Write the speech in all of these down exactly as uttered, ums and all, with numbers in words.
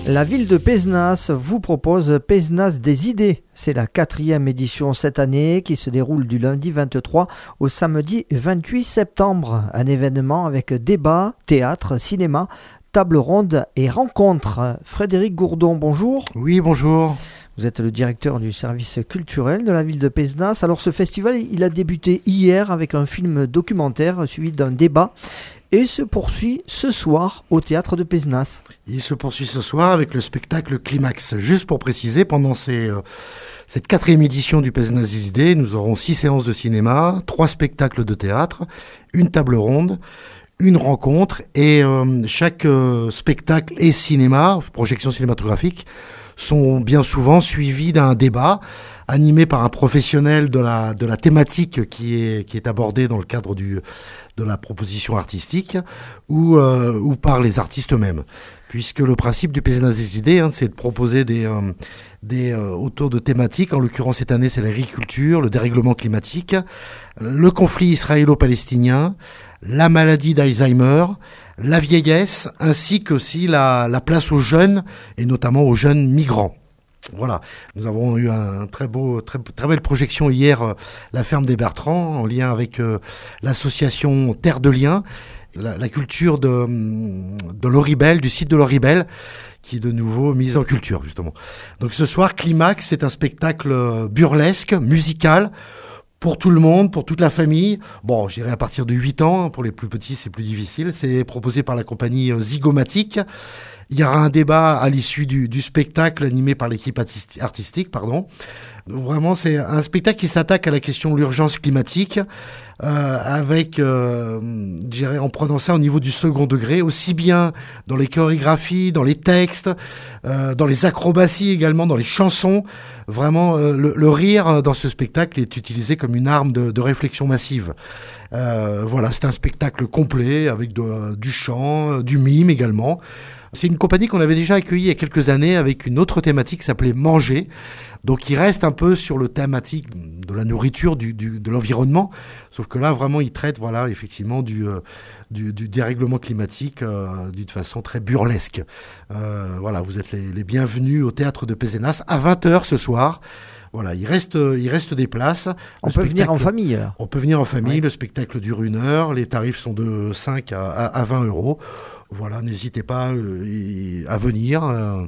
La ville de Pézenas vous propose Pézenas des idées. C'est la quatrième édition cette année qui se déroule du lundi vingt-trois au samedi vingt-huit septembre. Un événement avec débat, théâtre, cinéma, table ronde et rencontres. Frédéric Gourdon, bonjour. Oui, bonjour. Vous êtes le directeur du service culturel de la ville de Pézenas. Alors ce festival, il a débuté hier avec un film documentaire suivi d'un débat et se poursuit ce soir au théâtre de Pézenas. Il se poursuit ce soir avec le spectacle Climax. Juste pour préciser, pendant ces, euh, cette quatrième édition du Pézenas des idées, nous aurons six séances de cinéma, trois spectacles de théâtre, une table ronde, une rencontre et euh, chaque euh, spectacle et cinéma, projection cinématographique, sont bien souvent suivis d'un débat animé par un professionnel de la, de la thématique qui est, qui est abordée dans le cadre du, de la proposition artistique ou, euh, ou par les artistes eux-mêmes. Puisque le principe du Pézenas des idées, hein, c'est de proposer des, euh, des euh, autour de thématiques. En l'occurrence, cette année, c'est l'agriculture, le dérèglement climatique, le conflit israélo-palestinien, la maladie d'Alzheimer, la vieillesse, ainsi qu'aussi la, la place aux jeunes, et notamment aux jeunes migrants. Voilà, nous avons eu un très beau, très, très belle projection hier, euh, la ferme des Bertrands, en lien avec euh, l'association Terre de Liens, la, la culture de, de l'Oribel, du site de l'Oribel, qui est de nouveau mise en culture, justement. Donc ce soir, Climax, c'est un spectacle burlesque, musical, pour tout le monde, pour toute la famille. Bon, je dirais à partir de huit ans, pour les plus petits, c'est plus difficile. C'est proposé par la compagnie Zygomatic. Il y aura un débat à l'issue du, du spectacle animé par l'équipe artistique. Pardon. Donc vraiment, c'est un spectacle qui s'attaque à la question de l'urgence climatique, euh, avec, euh, je dirais, en prenant ça au niveau du second degré, aussi bien dans les chorégraphies, dans les textes, euh, dans les acrobaties également, dans les chansons. Vraiment, euh, le, le rire dans ce spectacle est utilisé comme une arme de, de réflexion massive. Euh, voilà, c'est un spectacle complet avec de, du chant, du mime également. C'est une compagnie qu'on avait déjà accueillie il y a quelques années avec une autre thématique qui s'appelait Manger. Donc il reste un peu sur le thématique de la nourriture, du, du, de l'environnement. Sauf que là, vraiment, il traite, voilà, effectivement, du, euh, du, du dérèglement climatique euh, d'une façon très burlesque. Euh, voilà, vous êtes les, les bienvenus au théâtre de Pézenas à vingt heures ce soir. Voilà, il reste, il reste des places. On peut venir en famille. Alors. On peut venir en famille. Ouais. Le spectacle dure une heure. Les tarifs sont de cinq à, à, à vingt euros. Voilà, n'hésitez pas euh, à venir, euh,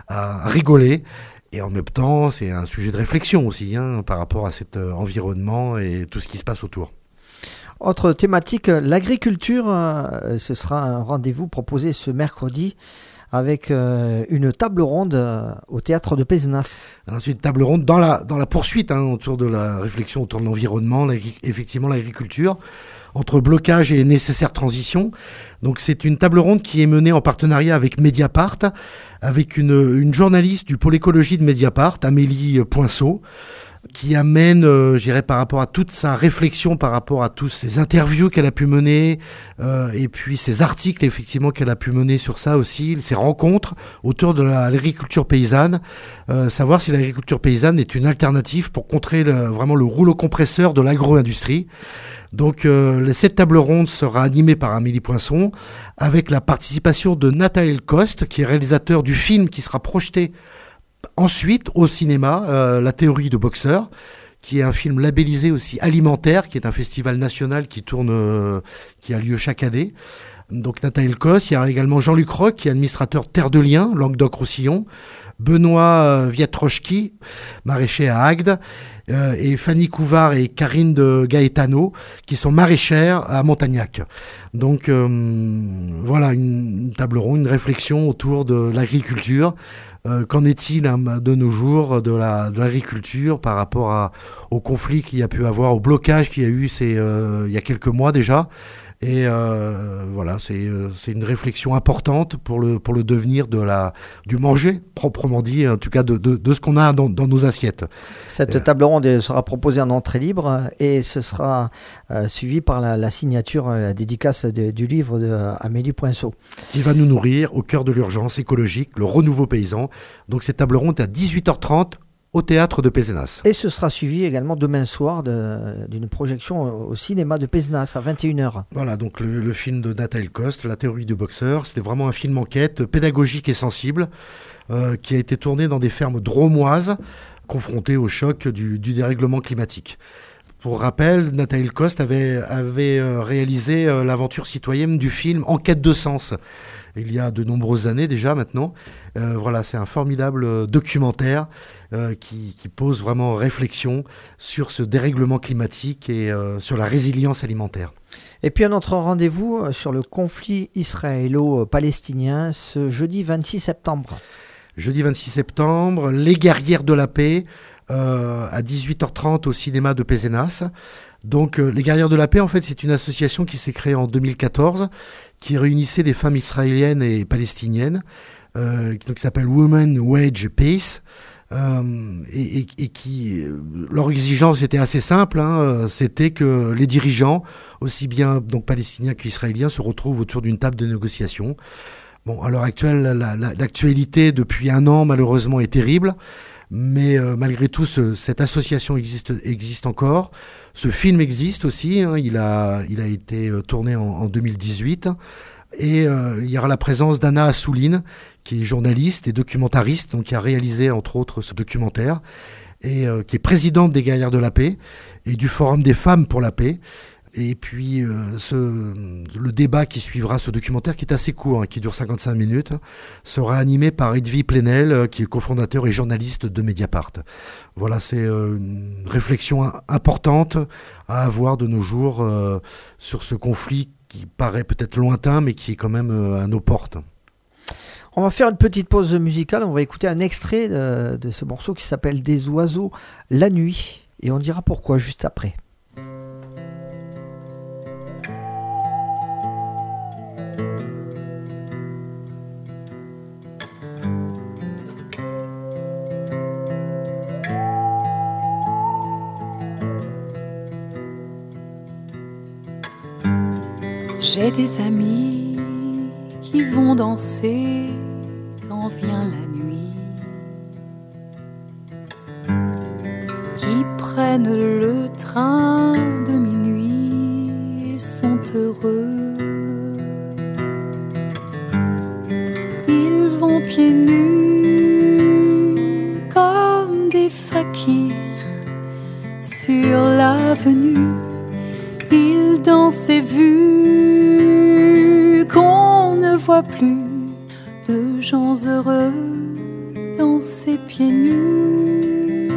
à rigoler. Et en même temps, c'est un sujet de réflexion aussi, hein, par rapport à cet euh, environnement et tout ce qui se passe autour. Autre thématique, l'agriculture. Euh, ce sera un rendez-vous proposé ce mercredi avec euh, une table ronde euh, au théâtre de Pézenas. Alors, c'est une table ronde dans la, dans la poursuite, hein, autour de la réflexion autour de l'environnement, effectivement l'agriculture, entre blocage et nécessaire transition. Donc c'est une table ronde qui est menée en partenariat avec Mediapart, avec une, une journaliste du pôle écologie de Mediapart, Amélie Poinceau, qui amène, euh, je dirais, par rapport à toute sa réflexion, par rapport à tous ces interviews qu'elle a pu mener, euh, et puis ces articles, effectivement, qu'elle a pu mener sur ça aussi, ces rencontres autour de la, l'agriculture paysanne, euh, savoir si l'agriculture paysanne est une alternative pour contrer le, vraiment le rouleau compresseur de l'agro-industrie. Donc euh, cette table ronde sera animée par Amélie Poinçon, avec la participation de Nathanaël Coste, qui est réalisateur du film qui sera projeté ensuite, au cinéma, euh, La théorie de boxeur, qui est un film labellisé aussi alimentaire, qui est un festival national qui tourne, euh, qui a lieu chaque année. Donc Nathanaël Coste, il y a également Jean-Luc Roch, qui est administrateur Terre de Liens, Languedoc-Roussillon, Benoît euh, Vietrochki, maraîcher à Agde, euh, et Fanny Couvard et Karine de Gaetano, qui sont maraîchères à Montagnac. Donc euh, voilà, une, une table ronde, une réflexion autour de l'agriculture. Euh, qu'en est-il hein, de nos jours de, la, de l'agriculture par rapport à, au conflit qu'il y a pu avoir, au blocage qu'il y a eu ces, euh, il y a quelques mois déjà. Et euh, voilà, c'est, euh, c'est une réflexion importante pour le, pour le devenir de la, du manger, proprement dit, en tout cas de, de, de ce qu'on a dans, dans nos assiettes. Cette euh, table ronde sera proposée en entrée libre et ce sera euh, suivi par la, la signature, la dédicace de, du livre d'Amélie Poinceau. Qui va nous nourrir au cœur de l'urgence écologique, le renouveau paysan. Donc cette table ronde est à dix-huit heures trente au théâtre de Pézenas. Et ce sera suivi également demain soir de, d'une projection au cinéma de Pézenas à vingt et une heures. Voilà, donc le, le film de Nathalie Coste, La théorie du boxeur, c'était vraiment un film enquête pédagogique et sensible euh, qui a été tourné dans des fermes drômoises confrontées au choc du, du dérèglement climatique. Pour rappel, Nathalie Coste avait, avait euh, réalisé euh, l'aventure citoyenne du film En quête de sens, il y a de nombreuses années déjà maintenant. Euh, voilà, c'est un formidable documentaire euh, qui, qui pose vraiment réflexion sur ce dérèglement climatique et euh, sur la résilience alimentaire. Et puis un autre rendez-vous sur le conflit israélo-palestinien ce jeudi vingt-six septembre. Jeudi vingt-six septembre, Les Guerrières de la Paix, euh, à dix-huit heures trente au cinéma de Pézenas. Donc euh, Les Guerrières de la Paix, en fait, c'est une association qui s'est créée en deux mille quatorze, qui réunissait des femmes israéliennes et palestiniennes, euh, qui, donc, qui s'appelle Women Wage Peace. Euh, et, et, et qui, leur exigence était assez simple, hein, c'était que les dirigeants, aussi bien donc palestiniens qu'israéliens, se retrouvent autour d'une table de négociation. Bon, à l'heure actuelle, la, la, l'actualité depuis un an, malheureusement, est terrible, mais euh, malgré tout, ce, cette association existe, existe encore. Ce film existe aussi, hein, il a, il a été tourné en, en deux mille dix-huit, et euh, il y aura la présence d'Anna Assouline, qui est journaliste et documentariste, donc qui a réalisé entre autres ce documentaire, et euh, qui est présidente des Guerrières de la Paix et du Forum des femmes pour la paix. Et puis euh, ce, le débat qui suivra ce documentaire, qui est assez court, hein, qui dure cinquante-cinq minutes, sera animé par Edwy Plenel, euh, qui est cofondateur et journaliste de Mediapart. Voilà, c'est euh, une réflexion importante à avoir de nos jours euh, sur ce conflit qui paraît peut-être lointain, mais qui est quand même euh, à nos portes. On va faire une petite pause musicale, on va écouter un extrait de, de ce morceau qui s'appelle Des oiseaux la nuit, et on dira pourquoi juste après. J'ai des amis qui vont danser quand vient la nuit, qui prennent le train de minuit et sont heureux. Ils vont pieds nus comme des fakirs sur l'avenue. Ils dansent et vu qu'on ne voit plus de gens heureux danser pieds nus.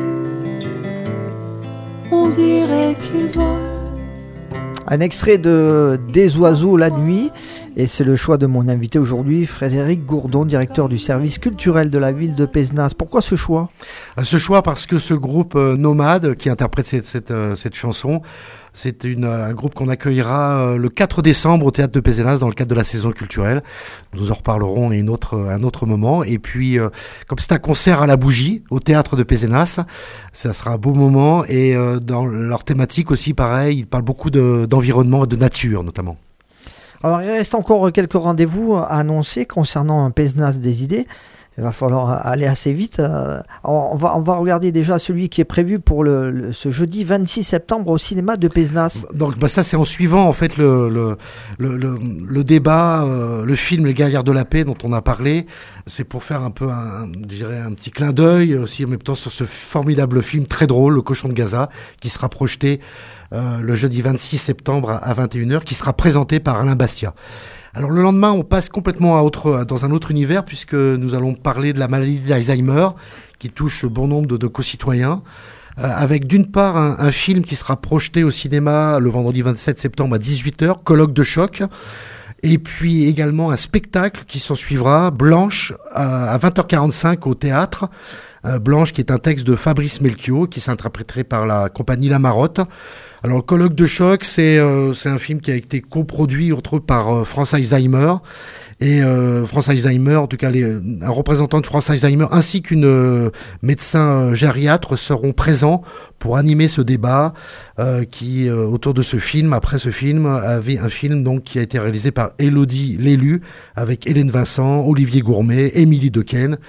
On dirait qu'ils volent. Un extrait de Des oiseaux la nuit, et c'est le choix de mon invité aujourd'hui, Frédéric Gourdon, directeur du service culturel de la ville de Pézenas. Pourquoi ce choix ? Ce choix parce que ce groupe euh, Nomade qui interprète cette, cette, euh, cette chanson, c'est une, un groupe qu'on accueillera euh, le quatre décembre au théâtre de Pézenas dans le cadre de la saison culturelle. Nous en reparlerons à une autre, un autre moment. Et puis, euh, comme c'est un concert à la bougie au théâtre de Pézenas, ça sera un beau moment. Et euh, dans leur thématique aussi, pareil, ils parlent beaucoup de, d'environnement et de nature notamment. Alors, il reste encore quelques rendez-vous à annoncer concernant Pézenas des idées. Il va falloir aller assez vite. Alors, on va, on va regarder déjà celui qui est prévu pour le, le, ce jeudi vingt-six septembre au cinéma de Pézenas. Donc bah ça c'est en suivant en fait le, le, le, le, le débat, euh, le film Les Guerrières de la Paix dont on a parlé. C'est pour faire un peu un, je dirais un petit clin d'œil aussi en même temps sur ce formidable film très drôle, Le Cochon de Gaza, qui sera projeté euh, le jeudi vingt-six septembre à vingt et une heures, qui sera présenté par Alain Bastia. Alors le lendemain, on passe complètement à autre, dans un autre univers puisque nous allons parler de la maladie d'Alzheimer qui touche bon nombre de, de concitoyens, euh, avec d'une part un, un film qui sera projeté au cinéma le vendredi vingt-sept septembre à dix-huit heures, Colloque de choc, et puis également un spectacle qui s'en suivra, Blanche, à, à vingt heures quarante-cinq au théâtre. Euh, Blanche qui est un texte de Fabrice Melchior qui s'interpréterait par la compagnie La Marotte. Alors, le Colloque de choc, c'est euh, c'est un film qui a été coproduit entre autres par euh, France Alzheimer et euh, France Alzheimer, en tout cas les, un représentant de France Alzheimer ainsi qu'une euh, médecin euh, gériatre seront présents pour animer ce débat euh, qui euh, autour de ce film. Après ce film, avait un film donc qui a été réalisé par Élodie Lélu avec Hélène Vincent, Olivier Gourmet, Émilie Dequesne.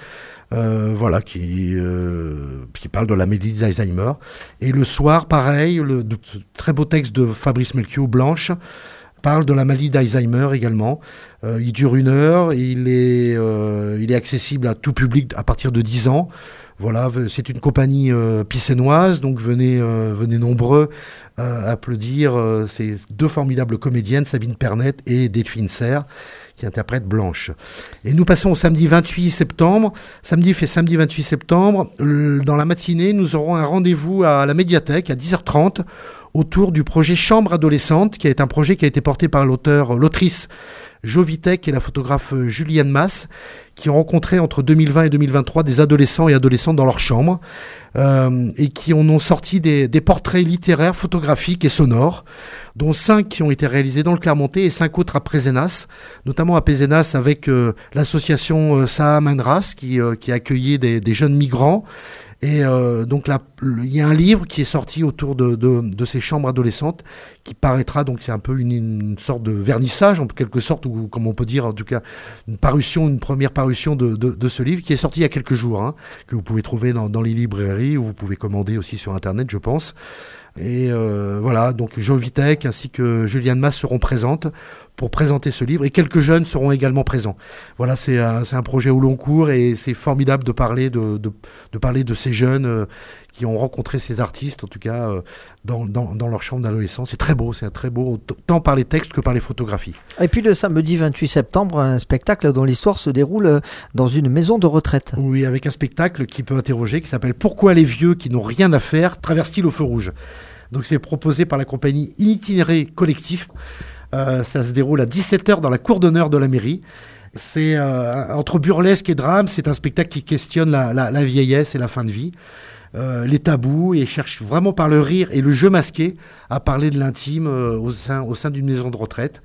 euh, voilà, qui, euh, qui parle de la maladie d'Alzheimer. Et le soir, pareil, le de, très beau texte de Fabrice Melchior, Blanche, parle de la maladie d'Alzheimer également. Euh, il dure une heure, il est, euh, il est accessible à tout public à partir de dix ans. Voilà, c'est une compagnie euh, pissénoise, donc venez, euh, venez nombreux euh, applaudir euh, ces deux formidables comédiennes, Sabine Pernet et Delphine Serre, qui interprètent Blanche. Et nous passons au samedi vingt-huit septembre. Samedi fait samedi vingt-huit septembre. Le, dans la matinée, nous aurons un rendez-vous à la médiathèque à dix heures trente autour du projet Chambre adolescente, qui est un projet qui a été porté par l'auteur, l'autrice Jo Vitek et la photographe Julienne Masse, qui ont rencontré entre deux mille vingt et deux mille vingt-trois des adolescents et adolescentes dans leur chambre euh, et qui en ont sorti des, des portraits littéraires, photographiques et sonores, dont cinq qui ont été réalisés dans le Clermontais et cinq autres à Pézenas, notamment à Pézenas avec euh, l'association euh, Saha Mandras qui, euh, qui a accueilli des, des jeunes migrants. Et euh, donc là, il y a un livre qui est sorti autour de, de, de ces chambres adolescentes qui paraîtra, donc c'est un peu une, une sorte de vernissage en quelque sorte, ou comme on peut dire en tout cas une parution, une première parution de, de, de ce livre qui est sorti il y a quelques jours, hein, que vous pouvez trouver dans, dans les librairies ou vous pouvez commander aussi sur internet je pense. Et euh, voilà, donc Jo Vitek ainsi que Juliane Masse seront présentes pour présenter ce livre et quelques jeunes seront également présents. Voilà, c'est un, c'est un projet au long cours et c'est formidable de parler de, de, de, parler de ces jeunes euh, qui ont rencontré ces artistes, en tout cas euh, dans, dans, dans leur chambre d'adolescence. C'est très beau, c'est très beau, tant par les textes que par les photographies. Et puis le samedi vingt-huit septembre, un spectacle dont l'histoire se déroule dans une maison de retraite. Oui, avec un spectacle qui peut interroger, qui s'appelle « Pourquoi les vieux qui n'ont rien à faire traversent-ils au feu rouge ?» Donc c'est proposé par la compagnie Itinéraire Collectif. Euh, ça se déroule à dix-sept heures dans la cour d'honneur de la mairie. C'est euh, entre burlesque et drame, c'est un spectacle qui questionne la, la, la vieillesse et la fin de vie, euh, les tabous, et cherche vraiment par le rire et le jeu masqué à parler de l'intime euh, au sein, au sein d'une maison de retraite.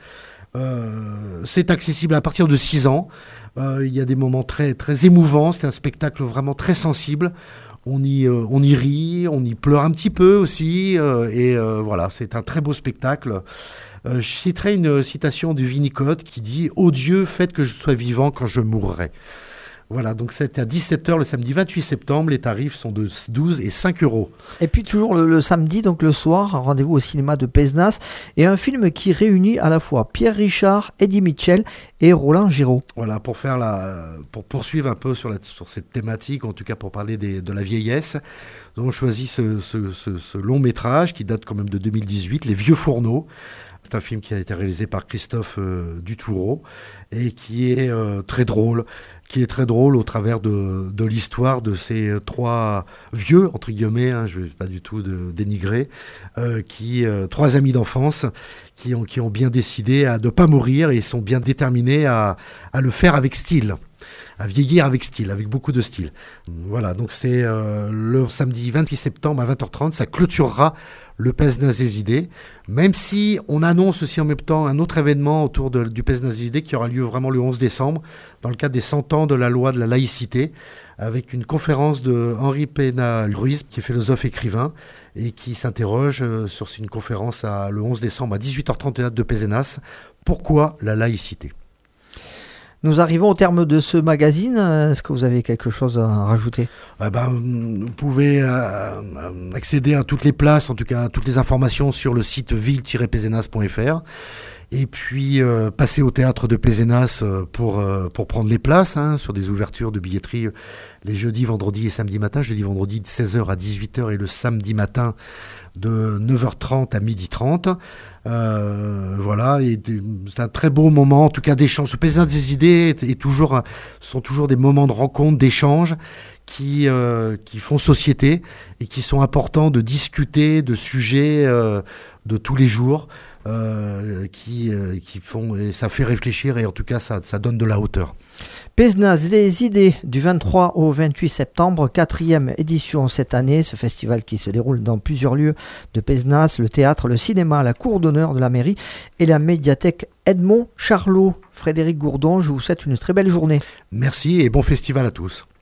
Euh, c'est accessible à partir de six ans. Euh, il y a des moments très, très émouvants, c'est un spectacle vraiment très sensible. On y, euh, on y rit, on y pleure un petit peu aussi, euh, et euh, voilà, c'est un très beau spectacle. Euh, je citerai une citation du Winnicott qui dit « Ô Dieu, faites que je sois vivant quand je mourrai ». Voilà, donc c'est à dix-sept heures le samedi vingt-huit septembre, les tarifs sont de douze et cinq euros. Et puis toujours le, le samedi, donc le soir, un rendez-vous au cinéma de Pézenas et un film qui réunit à la fois Pierre Richard, Eddie Mitchell et Roland Giraud. Voilà, pour faire la, pour poursuivre un peu sur, la, sur cette thématique, en tout cas pour parler des, de la vieillesse, nous avons choisi ce, ce, ce, ce long métrage qui date quand même de deux mille dix-huit, Les Vieux Fourneaux. C'est un film qui a été réalisé par Christophe euh, Dutoureau et qui est euh, très drôle, qui est très drôle au travers de, de l'histoire de ces trois vieux, entre guillemets, hein, je ne vais pas du tout de, dénigrer, euh, qui, euh, trois amis d'enfance qui ont, qui ont bien décidé à ne pas mourir et sont bien déterminés à, à le faire avec style. À vieillir avec style, avec beaucoup de style. Voilà, donc c'est euh, le samedi vingt-huit septembre à vingt heures trente, ça clôturera le Pézenas des idées, même si on annonce aussi en même temps un autre événement autour de, du Pézenas des idées qui aura lieu vraiment le onze décembre, dans le cadre des cent ans de la loi de la laïcité, avec une conférence de Henri Pénal-Ruiz, qui est philosophe écrivain, et qui s'interroge euh, sur une conférence à, le onze décembre à dix-huit heures trente de Pézenas. Pourquoi la laïcité ? Nous arrivons au terme de ce magazine. Est-ce que vous avez quelque chose à rajouter ? eh ben, Vous pouvez euh, accéder à toutes les places, en tout cas à toutes les informations sur le site ville tiret pézenas point f r. Et puis euh, passer au théâtre de Pézenas pour, euh, pour prendre les places hein, sur des ouvertures de billetterie les jeudis, vendredis et samedis matin. Jeudi, vendredi de seize heures à dix-huit heures et le samedi matin de neuf heures trente à midi trente. Euh, voilà, et c'est un très beau moment, en tout cas d'échange. Ce Pézenas des idées est, est toujours, sont toujours des moments de rencontre, d'échange qui, euh, qui font société et qui sont importants de discuter de sujets euh, de tous les jours. Euh, qui, euh, qui font, et ça fait réfléchir et en tout cas ça, ça donne de la hauteur. Pézenas des idées du vingt-trois au vingt-huit septembre, quatrième édition cette année, ce festival qui se déroule dans plusieurs lieux de Pézenas, le théâtre, le cinéma, la cour d'honneur de la mairie et la médiathèque Edmond Charlot. Frédéric Gourdon, je vous souhaite une très belle journée. Merci et bon festival à tous.